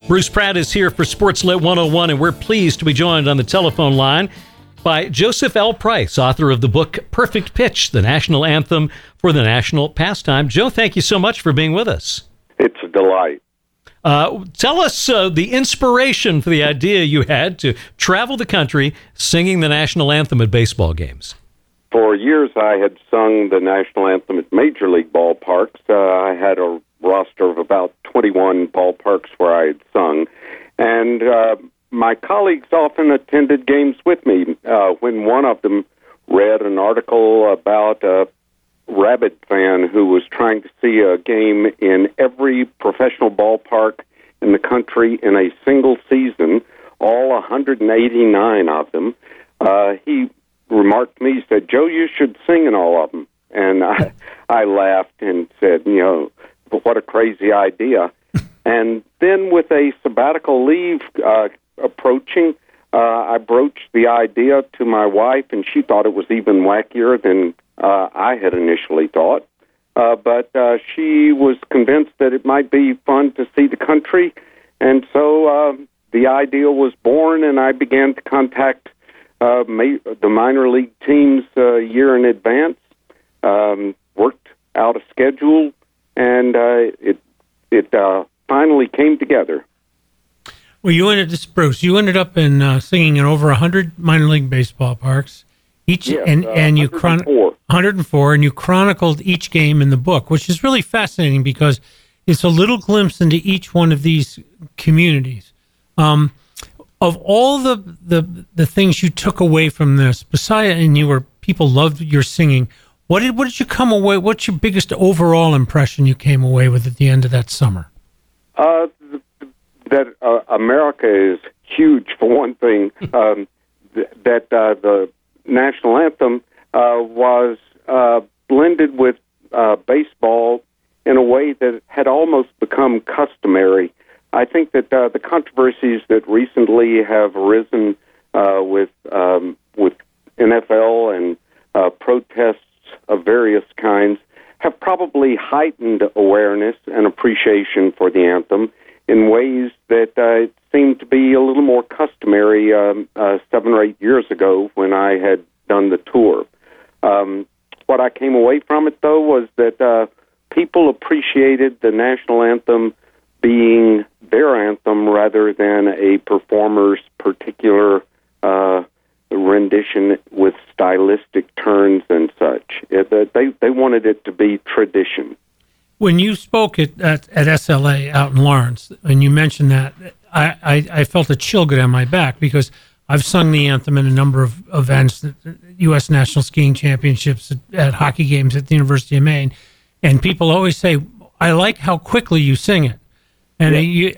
Bruce Pratt is here for Sportsnet 101, and we're pleased to be joined on the telephone line by Joseph L. Price, author of the book Perfect Pitch, the national anthem for the national pastime. Joe, thank you so much for being with us. It's a delight. Tell us the inspiration for the idea you had to travel the country singing the national anthem at baseball games. For years, I had sung the national anthem at major league ballparks. I had a roster of about 21 ballparks where I had sung, and my colleagues often attended games with me. When one of them read an article about a rabid fan who was trying to see a game in every professional ballpark in the country in a single season, all 189 of them, he remarked to me, he said, "Joe, you should sing in all of them." And I laughed and said, what a crazy idea. And then with a sabbatical leave approaching, I broached the idea to my wife, and she thought it was even wackier than I had initially thought. But she was convinced that it might be fun to see the country. And so the idea was born, and I began to contact the minor league teams a year in advance, worked out a schedule, and it finally came together. Well, Bruce, you ended up in singing in over 100 minor league baseball parks. And you 104, and you chronicled each game in the book, which is really fascinating because it's a little glimpse into each one of these communities. Of all the things you took away from this, people loved your singing. What did you come away? What's your biggest overall impression you came away with at the end of that summer? That America is huge, for one thing. That the national anthem was blended with baseball in a way that had almost become customary. I think that the controversies that recently have arisen with NFL and protests of various kinds have probably heightened awareness and appreciation for the anthem in ways that seemed to be a little more customary 7 or 8 years ago when I had done the tour. What I came away from it, though, was that people appreciated the national anthem being their anthem rather than a performer's particular rendition with stylistic turns and such. They wanted it to be tradition. When you spoke at SLA out in Lawrence, and you mentioned that, I felt a chill go down my back because I've sung the anthem in a number of events, U.S. National Skiing Championships, at hockey games at the University of Maine, and people always say, "I like how quickly you sing it." And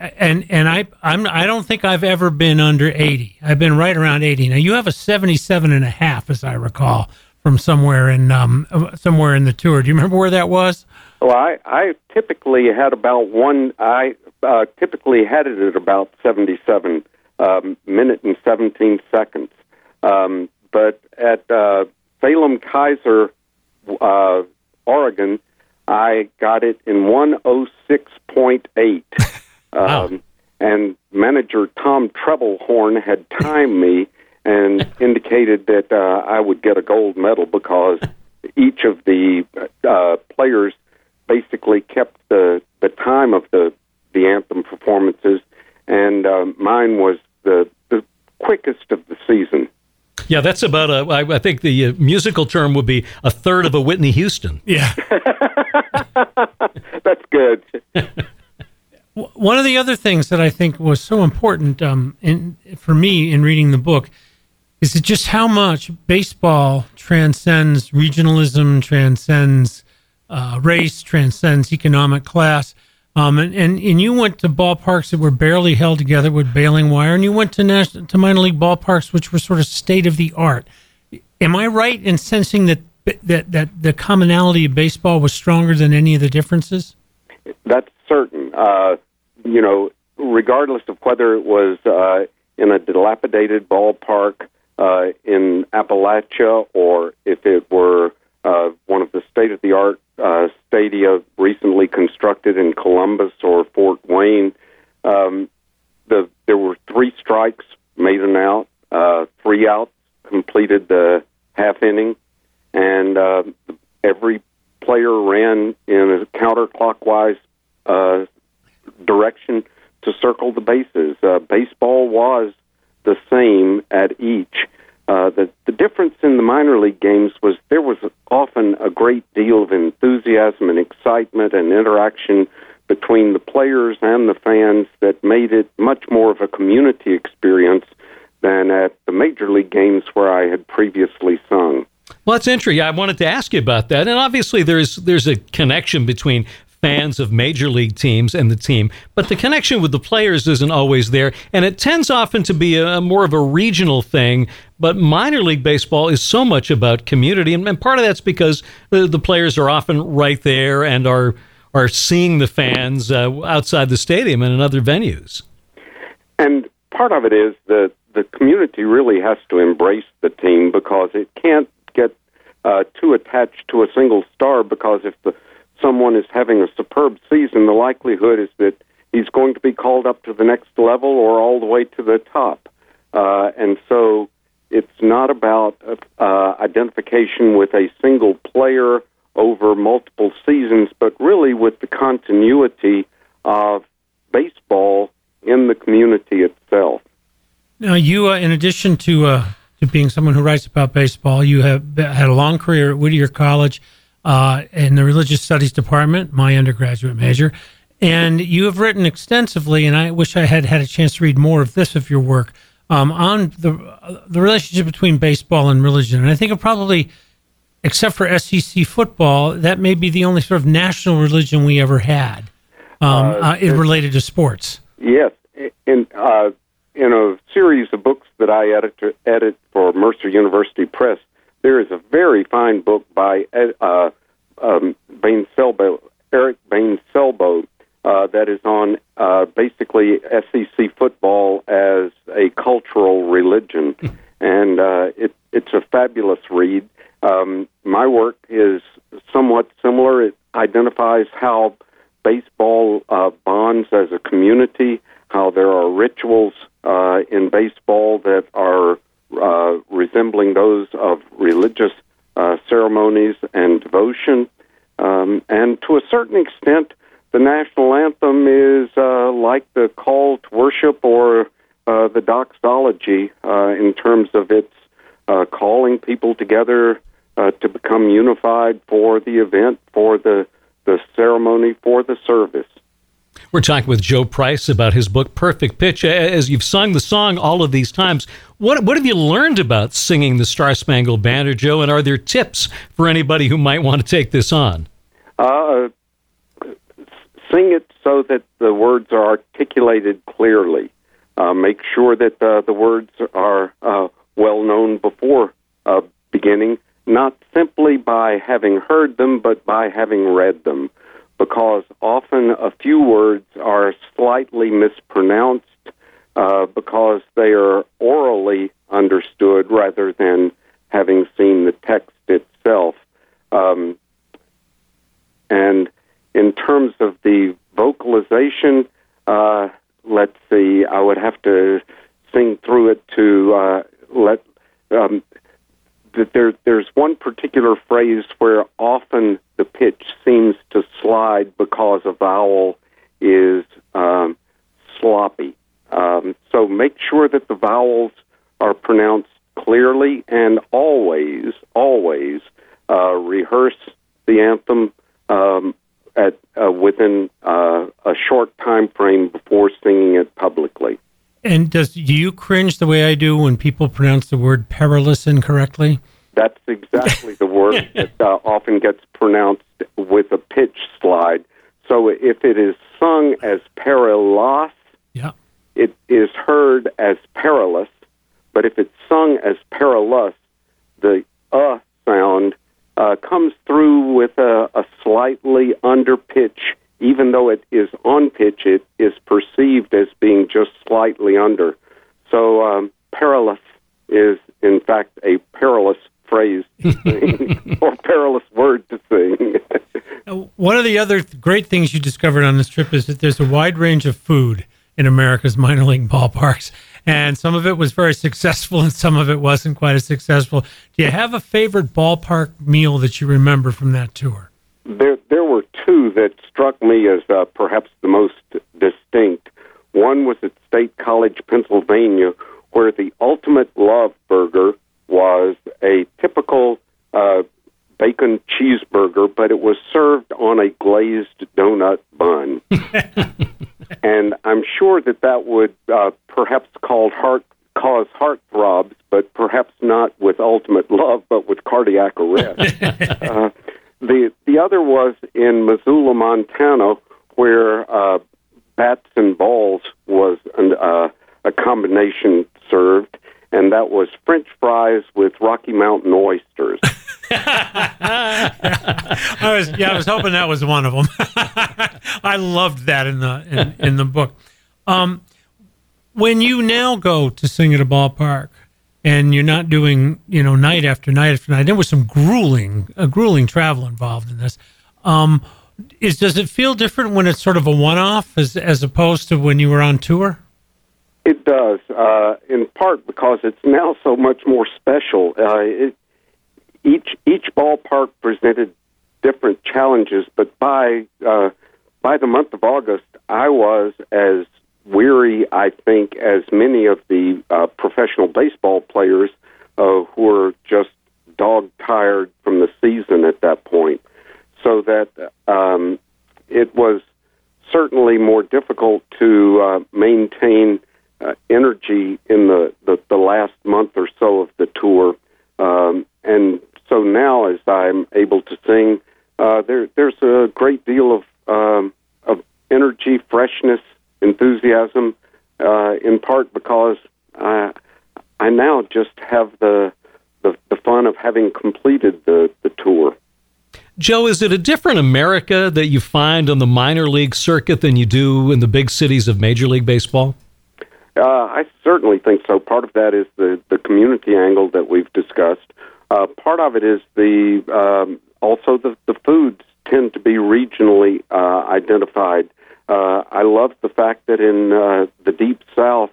I don't think I've ever been under 80. I've been right around 80. Now you have a 77.5, as I recall, from somewhere in the tour. Do you remember where that was? Well, I typically had about typically had it at about 77 minute and 17 seconds. But at Salem Kaiser, Oregon, I got it in 1:06.8. Wow. And manager Tom Trebelhorn had timed me and indicated that I would get a gold medal because each of the players basically kept the time of the anthem performances, and mine was the quickest of the season. Yeah, that's about I think the musical term would be a third of a Whitney Houston. Yeah. That's good. One of the other things that I think was so important for me in reading the book is just how much baseball transcends regionalism, transcends race, transcends economic class. And you went to ballparks that were barely held together with baling wire, and you went to minor league ballparks which were sort of state of the art. Am I right in sensing that the commonality of baseball was stronger than any of the differences? That's certain. Regardless of whether it was in a dilapidated ballpark in Appalachia or if it were one of the state-of-the-art stadia recently constructed in Columbus or Fort Wayne, there were 3 strikes, made an out, 3 outs, completed the half inning, and every player ran in a counterclockwise direction to circle the bases. Baseball was the same at each. The difference in the minor league games was there was often a great deal of enthusiasm and excitement and interaction between the players and the fans that made it much more of a community experience than at the major league games where I had previously sung. Well, that's interesting. I wanted to ask you about that. And obviously there's a connection between fans of major league teams and the team, but the connection with the players isn't always there, and it tends often to be a more of a regional thing. But minor league baseball is so much about community, and part of that's because the players are often right there and are seeing the fans outside the stadium and in other venues. And part of it is that the community really has to embrace the team, because it can't get too attached to a single star, because if someone is having a superb season, the likelihood is that he's going to be called up to the next level or all the way to the top. And so it's not about identification with a single player over multiple seasons, but really with the continuity of baseball in the community itself. Now, you, in addition to being someone who writes about baseball, you have had a long career at Whittier College in the Religious Studies Department, my undergraduate major, and you have written extensively, and I wish I had a chance to read more of this of your work, on the relationship between baseball and religion. And I think it probably, except for SEC football, that may be the only sort of national religion we ever had related to sports. Yes. In a series of books that I edit for Mercer University Press, there is a very fine book by Eric Bain-Selbo that is on basically SEC football as a cultural religion, and it's a fabulous read. My work is somewhat similar. It identifies how baseball bonds as a community, how there are rituals in baseball that are resembling those of religious ceremonies and devotion. And to a certain extent, the national anthem is like the call to worship or the doxology in terms of its calling people together to become unified for the event, for the ceremony, for the service. We're talking with Joe Price about his book, Perfect Pitch. As you've sung the song all of these times, what have you learned about singing the Star-Spangled Banner, Joe, and are there tips for anybody who might want to take this on? Sing it so that the words are articulated clearly. Make sure that the words are well known before beginning, not simply by having heard them, but by having read them, because often a few words are slightly mispronounced because they are orally understood rather than having seen the text itself. And in terms of the vocalization, let's see, I would have to sing through it to there's one particular phrase where often the pitch seems to slide because a vowel is sloppy. So make sure that the vowels are pronounced clearly, and always rehearse the anthem within a short time frame before singing it publicly. And do you cringe the way I do when people pronounce the word perilous incorrectly? That's exactly the word that often gets pronounced with a pitch slide. So if it is sung as perilous, it is heard as perilous. But if it's sung as perilous, the sound comes through with a slightly under pitch. Even though it is on pitch, it is perceived as being just slightly under. So perilous is, in fact, a perilous phrase to sing, or perilous word to sing. One of the other great things you discovered on this trip is that there's a wide range of food. in America's minor league ballparks. And some of it was very successful and some of it wasn't quite as successful. Do you have a favorite ballpark meal that you remember from that tour? There were two that struck me as perhaps the most distinct. One was at State College, Pennsylvania, where the Ultimate Love Burger was a typical bacon cheeseburger, but it was served on a glazed donut bun. And I'm sure that would perhaps cause heartthrobs, but perhaps not with Ultimate Love, but with cardiac arrest. The other was in Missoula, Montana, where bats and balls was a combination served, and that was French fries with Rocky Mountain oysters. I was hoping that was one of them. I loved that in the book. When you now go to sing at a ballpark, and you're not doing night after night after night, there was some grueling travel involved in this. Does it feel different when it's sort of a one-off as opposed to when you were on tour? It does, in part because it's now so much more special. Each ballpark presented different challenges, but by the month of August, I was as weary, I think, as many of the professional baseball players who were just dog-tired from the season at that point. So that it was certainly more difficult to maintain energy in the last month or so of the tour. And so now, as I'm able to sing, there's a great deal of energy, freshness, enthusiasm, in part because I now just have the fun of having completed the tour. Joe, is it a different America that you find on the minor league circuit than you do in the big cities of Major League Baseball? I certainly think so. Part of that is the community angle that we've discussed. Part of it is also the foods tend to be regionally identified. I love the fact that in the Deep South,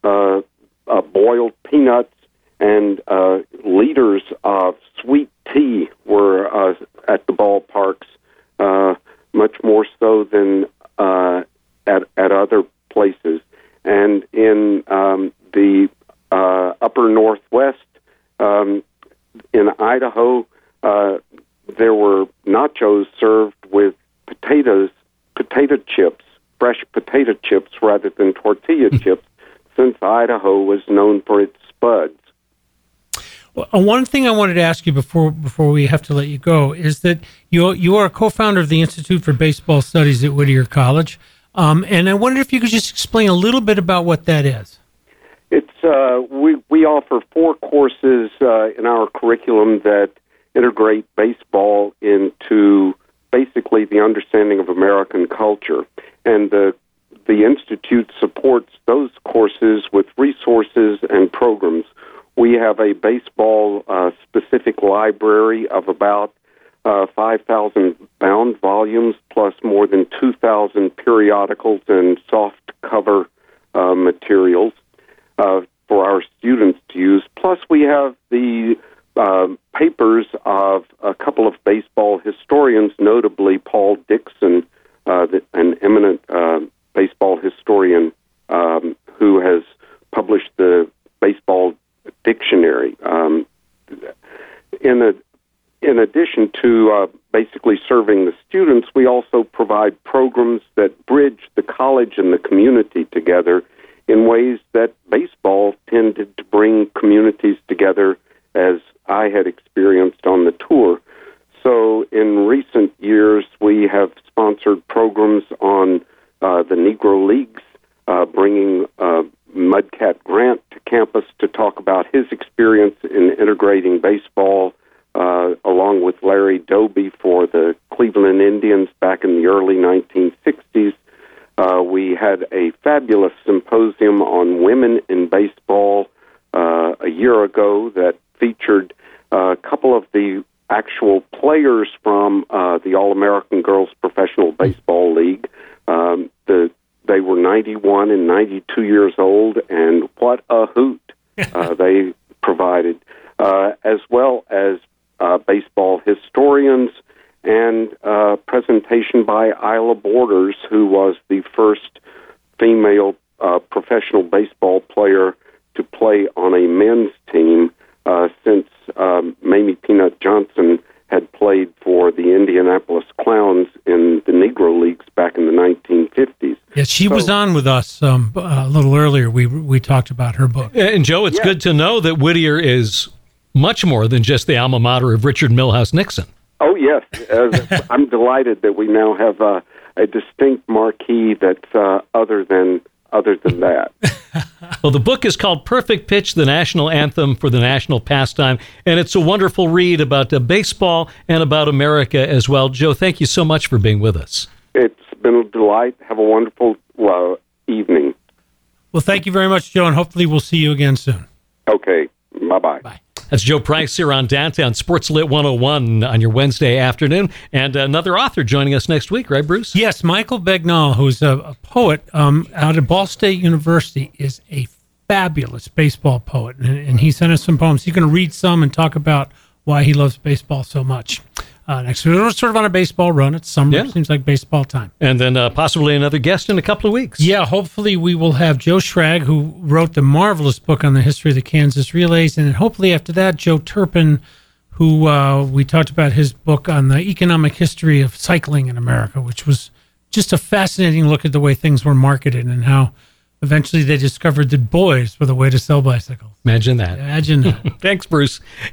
boiled peanuts and liters of sweet tea were at the ballparks, much more so than at other places. And in the upper Northwest, in Idaho, there were nachos served with potato chips, fresh potato chips rather than tortilla chips, since Idaho was known for its spuds. Well, one thing I wanted to ask you before we have to let you go is that you are a co-founder of the Institute for Baseball Studies at Whittier College, and I wondered if you could just explain a little bit about what that is. It's we offer 4 courses in our curriculum that integrate baseball into basically the understanding of American culture, and the Institute supports those courses with resources and programs. We have a baseball-specific library of about 5,000 bound volumes, plus more than 2,000 periodicals and soft cover materials for our students to use. Plus, we have the papers of a couple of baseball historians, notably Paul Dixon, an eminent baseball historian who has published the baseball dictionary. In addition to basically serving the students, we also provide programs that bridge the college and the community together in ways that baseball tended to bring communities together, as I had experienced on the tour. So in recent years, we have sponsored programs on the Negro Leagues, bringing Mudcat Grant to campus to talk about his experience in integrating baseball, along with Larry Doby for the Cleveland Indians back in the early 1960s. We had a fabulous symposium on women in baseball a year ago that featured a couple of the actual players from the All-American Girls Professional Baseball League. They were 91 91 and 92 years old, and what a hoot they provided, as well as baseball historians and presentation by Isla Borders, who was the first female professional baseball player to play on a men's team since Mamie Peanut Johnson had played for the Indianapolis Clowns in the Negro Leagues back in the 1950s. Yes, she was on with us a little earlier. We talked about her book. And Joe, it's good to know that Whittier is much more than just the alma mater of Richard Milhouse Nixon. Oh, yes. I'm delighted that we now have a distinct marquee that's other than that. Well, the book is called Perfect Pitch, the National Anthem for the National Pastime, and it's a wonderful read about baseball and about America as well. Joe, thank you so much for being with us. It's been a delight. Have a wonderful evening. Well, thank you very much, Joe, and hopefully we'll see you again soon. Okay. Bye-bye. Bye. That's Joe Price here on Downtown Sports Lit 101 on your Wednesday afternoon. And another author joining us next week, right, Bruce? Yes, Michael Bagnall, who's a poet out of Ball State University, is a fabulous baseball poet. And he sent us some poems. He's going to read some and talk about why he loves baseball so much. Next week, we're sort of on a baseball run. It's summer. Yeah. It seems like baseball time. And then possibly another guest in a couple of weeks. Yeah, hopefully we will have Joe Schrag, who wrote the marvelous book on the history of the Kansas Relays. And then hopefully after that, Joe Turpin, who we talked about his book on the economic history of cycling in America, which was just a fascinating look at the way things were marketed and how eventually they discovered that boys were the way to sell bicycles. Imagine that. Imagine that. Thanks, Bruce.